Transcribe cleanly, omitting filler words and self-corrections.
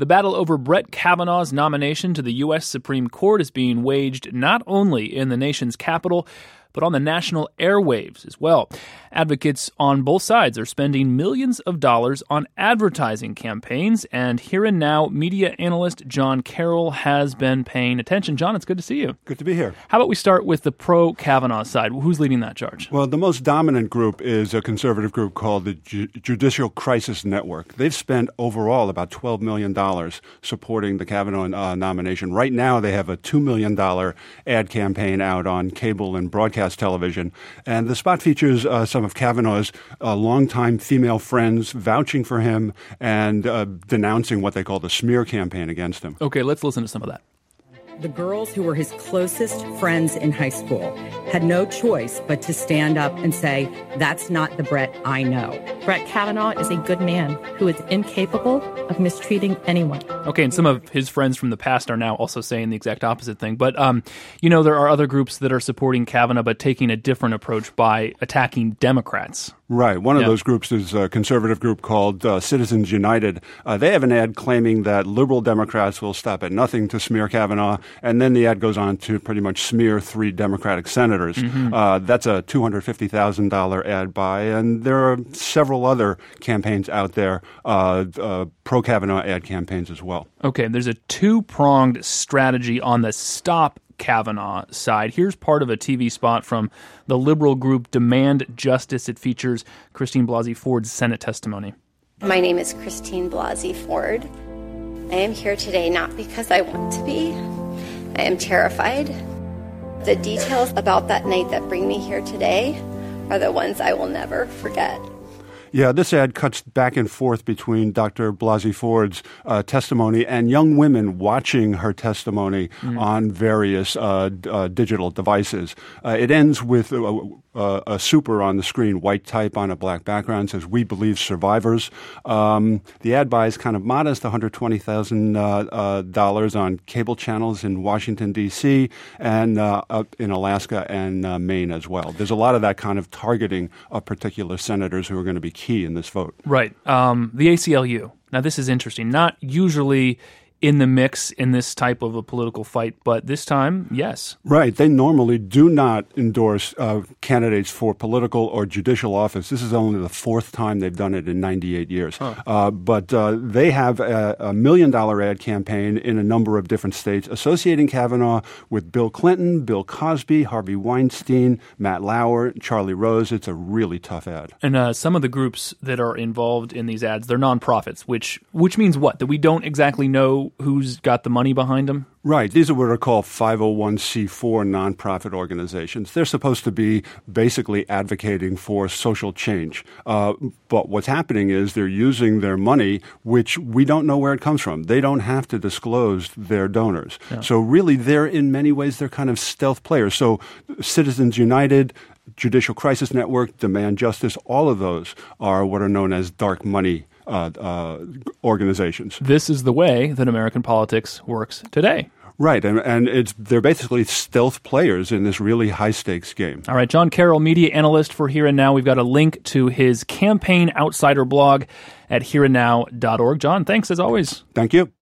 The battle over Brett Kavanaugh's nomination to the U.S. Supreme Court is being waged not only in the nation's capital, but on the national airwaves as well. Advocates on both sides are spending millions of dollars on advertising campaigns, and Here and Now media analyst John Carroll has been paying attention. John, it's good to see you. Good to be here. How about we start with the pro-Kavanaugh side? Who's leading that charge? Well, the most dominant group is a conservative group called the Judicial Crisis Network. They've spent overall about $12 million supporting the Kavanaugh nomination. Right now, they have a $2 million ad campaign out on cable and broadcast television. And the spot features some of Kavanaugh's longtime female friends vouching for him and denouncing what they call the smear campaign against him. Okay, let's listen to some of that. The girls who were his closest friends in high school had no choice but to stand up and say, that's not the Brett I know. Brett Kavanaugh is a good man who is incapable of mistreating anyone. Okay, and some of his friends from the past are now also saying the exact opposite thing. But, there are other groups that are supporting Kavanaugh but taking a different approach by attacking Democrats. Right. One of those groups is a conservative group called Citizens United. They have an ad claiming that liberal Democrats will stop at nothing to smear Kavanaugh, and then the ad goes on to pretty much smear 3 Democratic senators. That's a $250,000 ad buy, and there are several other campaigns out there, pro-Kavanaugh ad campaigns as well. Okay, there's a two-pronged strategy on the Stop Kavanaugh side. Here's part of a TV spot from the liberal group Demand Justice. It features Christine Blasey Ford's Senate testimony. My name is Christine Blasey Ford. I am here today not because I want to be. I am terrified. The details about that night that bring me here today are the ones I will never forget. Yeah, this ad cuts back and forth between Dr. Blasey Ford's testimony and young women watching her testimony on various digital devices. It ends with a super on the screen, white type on a black background, says, "We believe survivors." The ad buy is kind of modest, $120,000 on cable channels in Washington, D.C., and up in Alaska and Maine as well. There's a lot of that kind of targeting of particular senators who are going to be key in this vote. Right. The ACLU. Now, this is interesting. Not usually in the mix in this type of a political fight, but this time, yes. Right. They normally do not endorse candidates for political or judicial office. This is only the 4th time they've done it in 98 years. But they have a $1 million ad campaign in a number of different states associating Kavanaugh with Bill Clinton, Bill Cosby, Harvey Weinstein, Matt Lauer, Charlie Rose. It's a really tough ad. And some of the groups that are involved in these ads, they're nonprofits, which means what? That we don't exactly know who's got the money behind them? Right. These are what are called 501c4 nonprofit organizations. They're supposed to be basically advocating for social change. But what's happening is they're using their money, which we don't know where it comes from. They don't have to disclose their donors. Yeah. So really, in many ways, they're kind of stealth players. So Citizens United, Judicial Crisis Network, Demand Justice, all of those are what are known as dark money organizations. This is the way that American politics works today. Right, and they're basically stealth players in this really high-stakes game. All right, John Carroll, media analyst for Here and Now. We've got a link to his Campaign Outsider blog at hereandnow.org. John, thanks as always. Thank you.